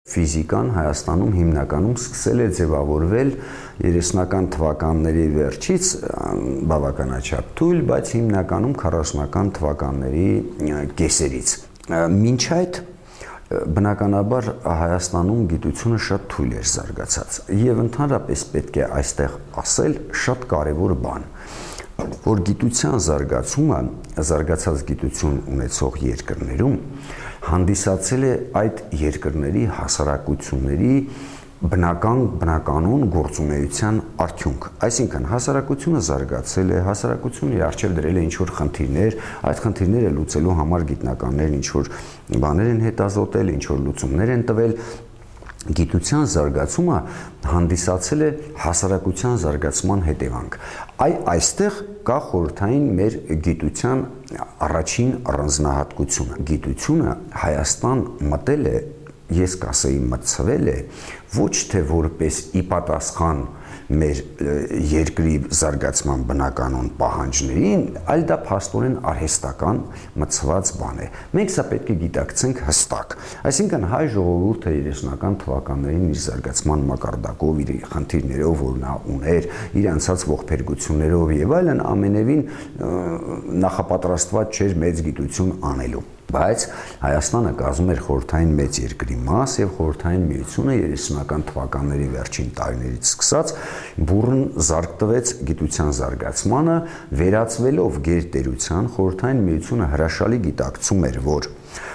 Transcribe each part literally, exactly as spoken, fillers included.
Ֆիզիկան Հայաստանում հիմնականում սկսել է ձևավորվել երեսնական թվականների վերջից բավականաչափ թույլ, բայց հիմնականում քառասունական թվականների կեսերից։ Մինչ այդ բնականաբար Հայաստանում գիտությունը շատ թույլ էր զարգացած եւ ընդհանրապես պետք է այստեղ ասել շատ կարեւոր բան, որ գիտության զարգացումը զարգացած գիտություն ունեցող երկրներում հանդիսացել է այդ երկրների հասարակությունների բնական բնականon գործունեության արդյունք։ Այսինքն հասարակությունը զարգացել է, հասարակությունը իր առջև դրել է ինչ-որ խնդիրներ, այդ խնդիրները լուծելու համար գիտնականներն ինչ-որ բաներ են հետազոտել, ինչ-որ լուծումներ են տվել։ Գիտության զարգացումը հանդիսացել է հասարակության զարգացման հետևանք։ Այ այստեղ կա խորհրդային մեր գիտության առաջին առանձնահատկությունը։ Գիտությունը Հայաստան մտել է, ես կասեի մտցվել է, ոչ թե որպես ի պատասխան մեր երկրի զարգացման բնականon պահանջներին, այլ դա փաստորեն արհեստական մտցված բան է։ Մենք սա պետք է գիտակցենք հստակ։ Այսինքն հայ ժողովուրդը երեսնական թվականներին իր զարգացման մակարդակով, իր խնդիրներով, որ նա ուներ, իր անցած ողբերգություններով եւ այլն, ամենևին նախապատրաստված չէր մեծ գիտություն անելու։ Բայց Հայաստանը կազմում էր խորհրդային մեծ երկրի մաս եւ խորհրդային միությունը երեսունական թվականների վերջին տարիներից սկսած բուռն զարգ տվեց գիտության զարգացմանը, վերածվելով գերտերության խորհրդային միությունը հրաշալի գիտակցում էր, որ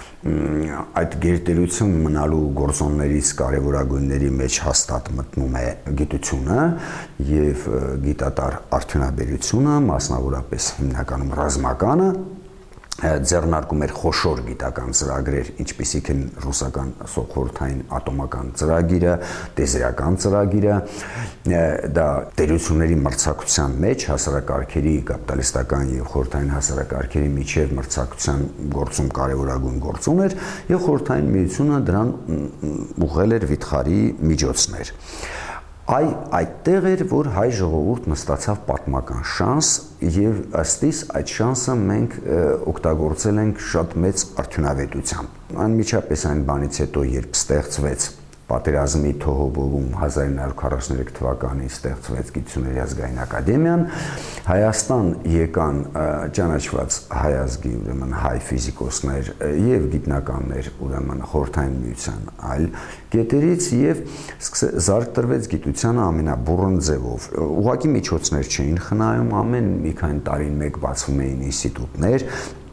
այդ գերտերություն մնալու գործոններից կարևորագույնների մեջ հաստատ մտնում է գիտությունը եւ գիտատար արդյունաբերությունը, մասնավորապես հիմնականում ռազմականը, ձեռնարկում էր խոշոր գիտական ծրագրեր, ինչպիսիք են ռուսական խորհրդային ատոմական ծրագիրը, տեզերական ծրագիրը, դա տերությունների մրցակցության մեջ հասարակարգերի կապիտալիստական եւ խորհրդային հասարակարգերի միջև մրցակցության գործում կարևորագույն գործոն էր եւ խորհրդային միությունը դրան ուղղել էր վիթխարի միջոցներ։ Այ այդտեղ էր, որ հայ ժողովուրդն ստացավ պատմական շանս եւ ըստիս այդ շանսը մենք օգտագործել ենք շատ մեծ արդյունավետությամբ։ Անմիջապես այն բանից հետո, երբ ստեղծվեց պատերազմի թոհոբովում հազար ինը հարյուր քառասուններեք թվականին ստեղծվեց Գիտությունների ազգային ակադեմիան, Հայաստան եկան ճանաչված հայ ազգի, ուրեմն հայ ֆիզիկոսներ եւ գիտնականներ, ուրեմն խորհրդային միության այլ կետերից եւ զարգ տրվեց գիտությանը ամենաբուռն ձևով։ Ուղղակի միջոցներ չէին խնայում, ամեն մի քանի տարին մեկ բացվում էին ինստիտուտներ,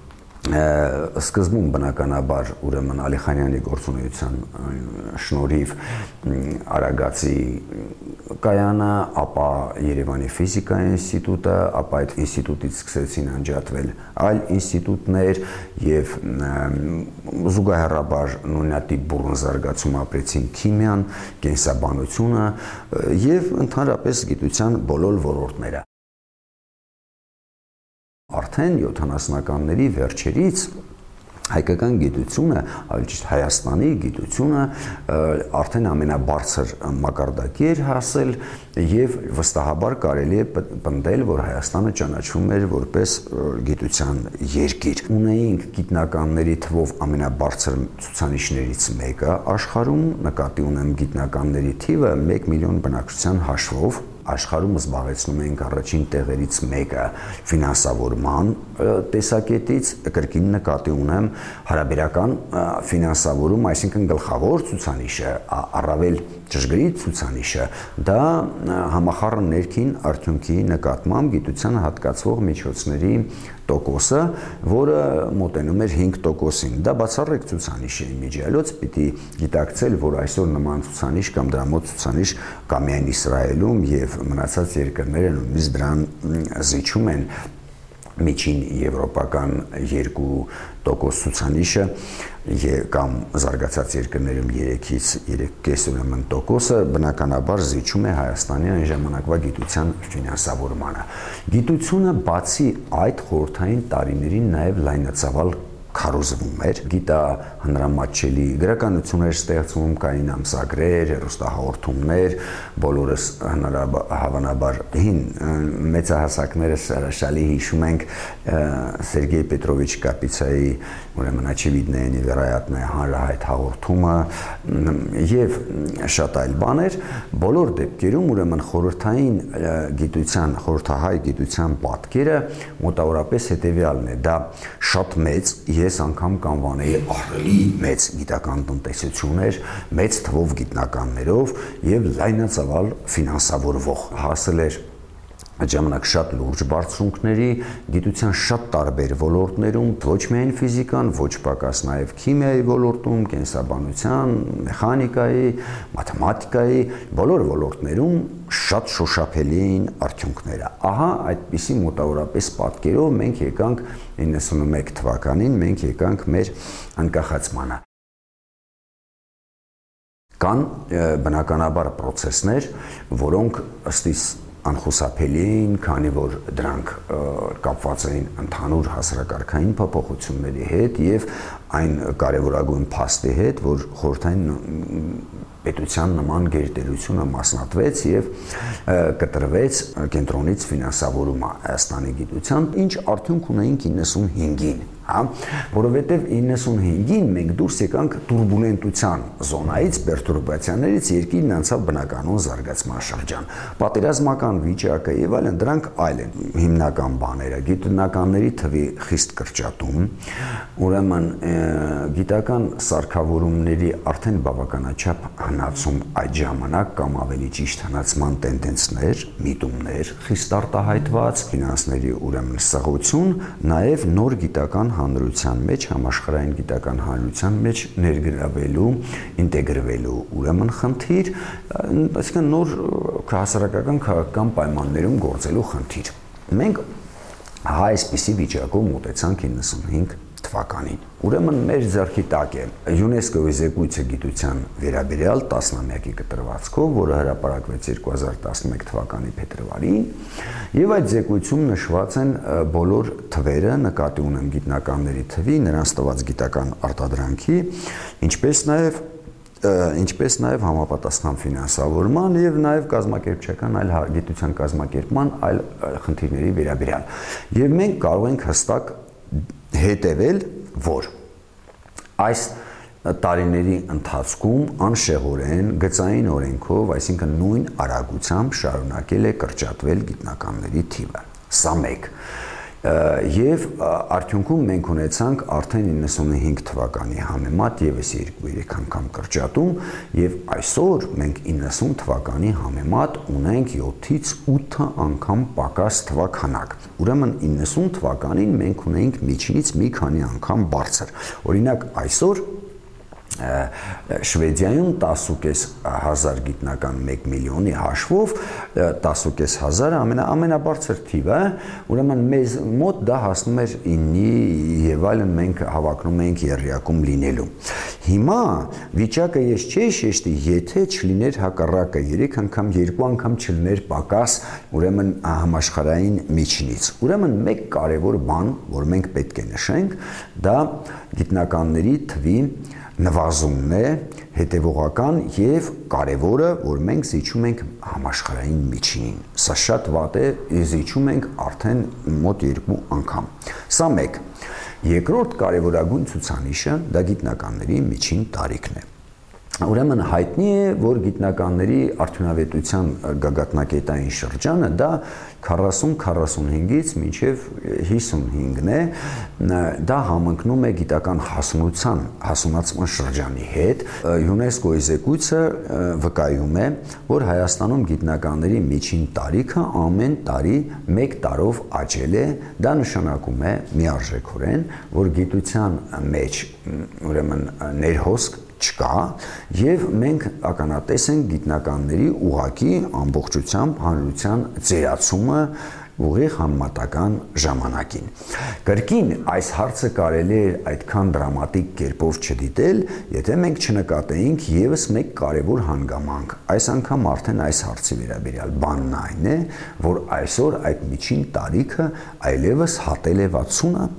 սկզբում բնականաբար ուրեմն Ալիխանյանի գործունեության շնորհիվ Արագածի կայանը, ապա Երևանի ֆիզիկայի ինստիտուտը, ապա այդ ինստիտուտից սկսեցին անջատվել այլ ինստիտուտներ եւ զուգահեռաբար նույնատիպ բուռն զարգացում ապրեցին քիմիան, կենսաբանությունը եւ ընդհանրապես գիտության բոլոր ոլորտները։ Արդեն յոթանասունականների վերջերից հայկական գիտությունը, այլ ճիշտ Հայաստանի գիտությունը արդեն ամենաբարձր մակարդակի էր հասել եւ վստահաբար կարելի է պնդել, որ Հայաստանը ճանաչվում էր որպես գիտության երկիր։ Ունեինք գիտնականների թվով ամենաբարձր ցուցանիշներից մեկը աշխարհում, նկատի ունեմ գիտնականների թիվը մեկ միլիոն բնակչության հաշվով, աշխարհում զբաղեցնում ենք առաջին տեղերից մեկը ֆինանսավորման տեսակետից, կրկին նկատի ունեմ հարաբերական ֆինանսավորում, այսինքն գլխավոր ցուցանիշը, առավել ճշգրիտ ցուցանիշը, դա համախառն ներքին արդյունքի նկատմամբ գիտությանը հատկացվող միջոցների տոկոսը, որը մոտենում էր հինգ տոկոսին։ Դա բացառիկ ցուցանիշ է իմիջիայլոց, պիտի գիտակցել, որ այսօր նման ցուցանիշ կամ դրա մոտ ցուցանիշ կա միայն Իսրայելում եւ մնացած երկրները նույնիսկ դրան զիջում են միջին եվրոպական երկու տոկոս ցուցանիշը կամ զարգացած երկրներում երեքից երեք կես ուրեմն տոկոսը բնականաբար զիջում է Հայաստանի այն ժամանակվա գիտության ֆինանսավորմանը։ Գիտությունը բացի այդ խորհրդային տարիներին նաև լայնածավալ քարոզվում էր, գիտահանրամատչելի գրականություններ ստեղծվում, կային ամսագրեր, հեռուստահաղորդումներ, բոլորս հավանաբար հին մեծահասակներս հրաշալի հիշում ենք Սերգեյ Պետրովիչ Կապիցայի ուրեմն «Очевидное и невероятное» հանրահայտ հաղորդումը եւ շատ այլ բաներ, բոլոր դեպքերում ուրեմն խորհրդային գիտության, խորհրդահայ գիտության պատկերը մոտավորապես հետեւյալն է, դա շատ մեծ, ես անգամ կանվանեի ահռելի մեծ գիտական տնտեսություն էր, մեծ թվով գիտնականներով եւ լայնածավալ ֆինանսավորվող, հասել էր այդ ժամանակ շատ լուրջ բարձունքների, գիտության շատ տարբեր ոլորտներում, ոչ միայն ֆիզիկան, ոչ պակաս նաև քիմիայի ոլորտում, կենսաբանության, մեխանիկայի, մաթեմատիկայի, բոլոր ոլորտներում շատ շոշափելի էին արդյունքները։ Ահա այդպիսի մոտավորապես պատկերով մենք եկանք իննսունմեկ թվականին, մենք եկանք մեր անկախացմանը։ Կան բնականաբար պրոցեսներ, որոնք ըստիս անխուսափելի էին, քանի որ դրանք կապված էին ընդհանուր հասարակարգային փոփոխությունների հետ եւ այն կարևորագույն փաստի հետ, որ խորհրդային պետության նման գերտերությունը մասնատվեց եւ կտրվեց կենտրոնից ֆինանսավորումը Հայաստանի գիտության, ինչ արդյունք ունեինք իննսունհինգին, հա, որովհետեւ իննսունհինգին մենք դուրս եկանք турբուլենտության զոնայից, պերտուրբացիաներից, երկիրն անցավ բնականոն զարգացման շրջան։ Պատերազմական վիճակը եւ այլն, դրանք այլ են հիմնական բաները, գիտնականների թվի խիստ կրճատում, ուրեմն գիտական սարքավորումների արդեն բավականաչափ հնացում այդ ժամանակ կամ ավելի ճիշտ հնացման տենդենսներ, միտումներ խիստ արտահայտված, ֆինանսների ուրեմն սղություն, նաև նոր գիտական հանրության մեջ, համաշխարհային գիտական հանրության մեջ ներգրավելու, ինտեգրվելու ուրեմն խնդիր, այսինքն նոր հասարակական քաղաքական պայմաններում գործելու խնդիր։ Մենք հա այսպիսի վիճակով մոտեցանք իննսունհինգ թվականին։ Ուրեմն մեր ձեռքի տակ է ՅՈՒՆԵՍԿՕ-ի զեկույցը գիտության վերաբերյալ տասնամյակի կտրվածքով, որը հրապարակվեց երկու հազար տասնմեկ թվականի փետրվարին, եւ այդ զեկույցում նշված են բոլոր թվերը, նկատի ունեմ գիտնականների թվի, նրանց տված գիտական արտադրանքի, ինչպես նաեւ ինչպես նաև համապատասխան ֆինանսավորման եւ նաև կազմակերպչական այլ գիտության կազմակերպման այլ խնդիրների վերաբերյալ։ Եվ մենք կարող ենք հստակ հետևել, որ այս տարիների ընթացքում անշեղորեն գծային օրենքով, այսինքն նույն արագությամբ շարունակել է կրճատվել գիտնականների թիվը։ Սա մեկ։ Եվ արդյունքում մենք ունեցանք արդեն իննսունհինգ թվականի համեմատ եւս երկու-երեք անգամ կրճատում եւ այսօր մենք իննսուն թվականի համեմատ ունենք յոթից ութ անգամ պակաս թվականակ։ Ուրեմն իննսուն թվականին մենք ունեինք միջինից մի քանի անգամ բարձր։ Օրինակ այսօր Շվեդիայում տասուկես հազար գիտնական մեկ միլիոնի հաշվով տասուկես հազարը ամենաբարձր թիվը, ուրեմն մեզ մոտ դա հասնում էր իննի եւ այլն, մենք հավակնում էինք եռյակում լինելու։ Հիմա վիճակը ես չէի շեշտի, եթե չլիներ հակառակը, երեք անգամ, երկու անգամ չլիներ պակաս, ուրեմն համաշխարհային միջինից։ Ուրեմն մեկ կարևոր բան, որ մենք պետք է նշենք, դա գիտնականների թվի նվազումն է, հետևողական եւ կարևորը, որ մենք զիջում ենք համաշխարհային միջինին։ Սա շատ վատ է, զիջում ենք արդեն մոտ երկու անգամ։ Սա մեկ։ Երկրորդ կարևորագույն ցուցանիշը դա գիտնականների միջին տարիքն է։ Ուրեմն հայտնի է, որ գիտնականների արդյունավետության գագաթնակետային շրջանը դա քառասուն քառասունհինգից մինչև հիսունհինգն է, դա համընկնում է գիտական հասունության, հասունացման շրջանի հետ։ ՅՈՒՆԵՍԿՕ-ի զեկույցը վկայում է, որ Հայաստանում գիտնականների միջին տարիքը ամեն տարի մեկ տարով աճել է, դա նշանակում է միարժեքորեն, որ գիտության մեջ ուրեմն ներհոսք չկա եւ մենք ականատես ենք գիտնականների ուղակի ամբողջությամբ հանրության ծերացումը ուղիղ համեմատական ժամանակին։ Կրկին այս հարցը կարելի է այդքան դրամատիկ կերպով չդիտել, եթե մենք չնկատեինք եւս մեկ կարևոր հանգամանք։ Այս անգամ արդեն այս հարցի վերաբերյալ բանն այն է, որ այսօր այդ միջին տարիքը այլևս հատել է վաթսունը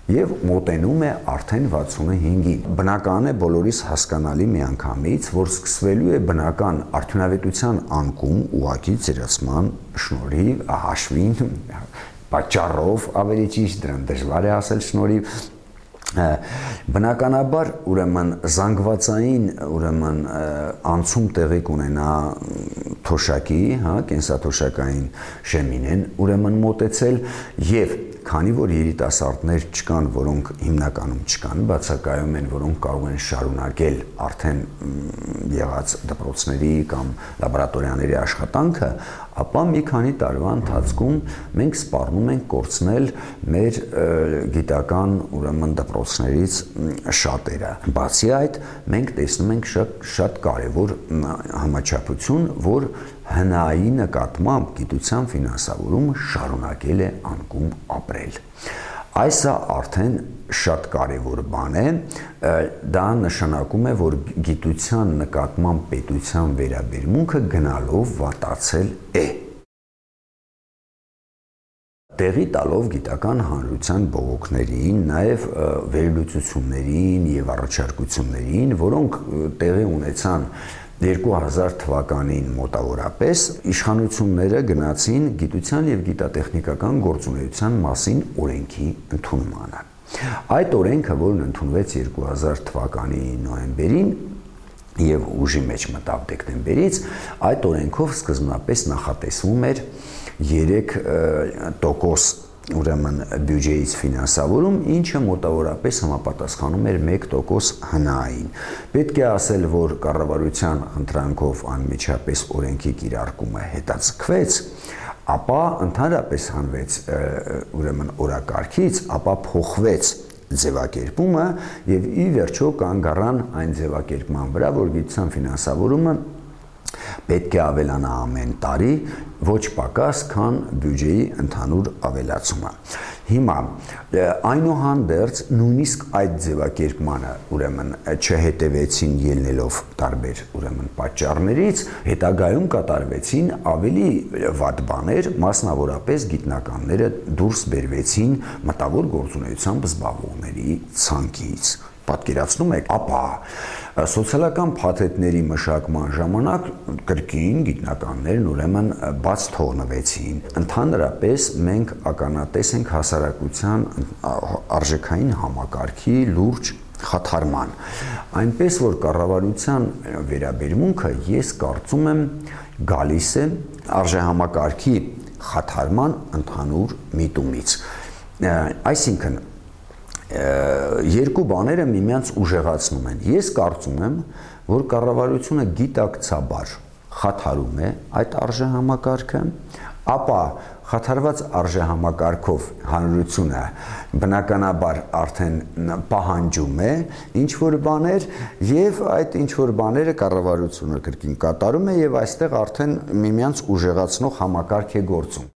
եւ մոտենում է արդեն վաթսունհինգին։ Բնական է բոլորիս հասկանալի միանգամից, որ սկսվելու է բնական արդյունավետության անկում ուղղակի ծերացման շնորհիվ, հաշվին, պատճառով, ավելի ճիշտ դրան դժվար է ասել շնորհիվ, բնականաբար ուրեմն զանգվածային ուրեմն անցում տեղի կունենա թոշակի, հա, կենսաթոշակային շեմին են ուրեմն մոտեցել եւ քանի որ երիտասարդներ չկան, որոնք հիմնականում չկան, բացակայում են, որոնք կարող են շարունակել արդեն եղած դպրոցների կամ լաբորատորիաների աշխատանքը, ապա մի քանի տարվա ընթացքում մենք սպառնում ենք կորցնել մեր գիտական ուրեմն դպրոցներից շատերը։ Բացի այդ, մենք տեսնում ենք շատ, շատ կարևոր համաչափություն, որ հնայի նկատմամբ գիտության ֆինանսավորումը շարունակել է անկում ապրել։ Այսը արդեն շատ կարևոր բան է, դա նշանակում է, որ գիտության նկատմամբ պետության վերաբերմունքը գնալով վատացել է։ Տեղի տալով գիտական հանրության բողոքներին, նաև վերլուծություններին եւ առաջարկություններին, որոնք տեղի ունեցան երկու հազար թվականին մոտավորապես, իշխանությունները գնացին գիտության եւ գիտատեխնիկական գործունեության մասին օրենքի ընդունմանը։ Այդ օրենքը, որն ընդունվեց երկու հազար թվականի նոյեմբերին եւ ուժի մեջ մտավ դեկտեմբերից, այդ օրենքով սկզբնապես նախատեսվում էր երեք տոկոս ուրեմն բյուջեից ֆինանսավորում, ինչը մոտավորապես համապատասխանում էր մեկ տոկոս հնային։ Պետք է ասել, որ կառավարության խնդրանքով անմիջապես օրենքի կիրարկումը հետաձգվեց, ապա ընդհանրապես հանվեց ուրեմն օրակարգից, ապա փոխվեց ձևակերպումը եւ ի վերջո կանգ առան այն ձևակերպման վրա, որ գիտության ֆինանսավորումը պետք է ավելանա ամեն տարի, ոչ պակաս, քան բյուջեի ընդհանուր ավելացումը։ Հիմա այնուհանդերձ նույնիսկ այդ ձևակերպմանը ուրեմն չհետևեցին ելնելով տարբեր ուրեմն պատճառներից, հետագայում կատարվեցին ավելի վատ բաներ, մասնավորապես գիտնականները դուրս բերվեցին մտավոր գործունեությամբ զբաղվողների ցանկից։ Պատկերացնում եք, ապա սոցիալական փաթեթների մշակման ժամանակ կրկին գիտնականներն ուրեմն բաց թողնվեցին։ Ընդհանրապես մենք ականատես ենք հասարակության արժեքային համակարգի լուրջ խաթարման։ Այնպես որ կառավարության վերաբերմունքը ես կարծում եմ գալիս է արժեհամակարգի խաթարման ընդհանուր միտումից։ Այսինքն երկու բաները միմյանց ուժեղացնում են։ Ես կարծում եմ, որ կառավարությունը գիտակցաբար խաթարում է այդ արժեհամակարգը, ապա խաթարված արժեհամակարգով հանրությունը բնականաբար արդեն պահանջում է ինչ-որ բաներ եւ այդ ինչ-որ բաները կառավարությունը կրկին կատարում է եւ այստեղ արդեն միմյանց ուժեղացնող համակարգ է գործում։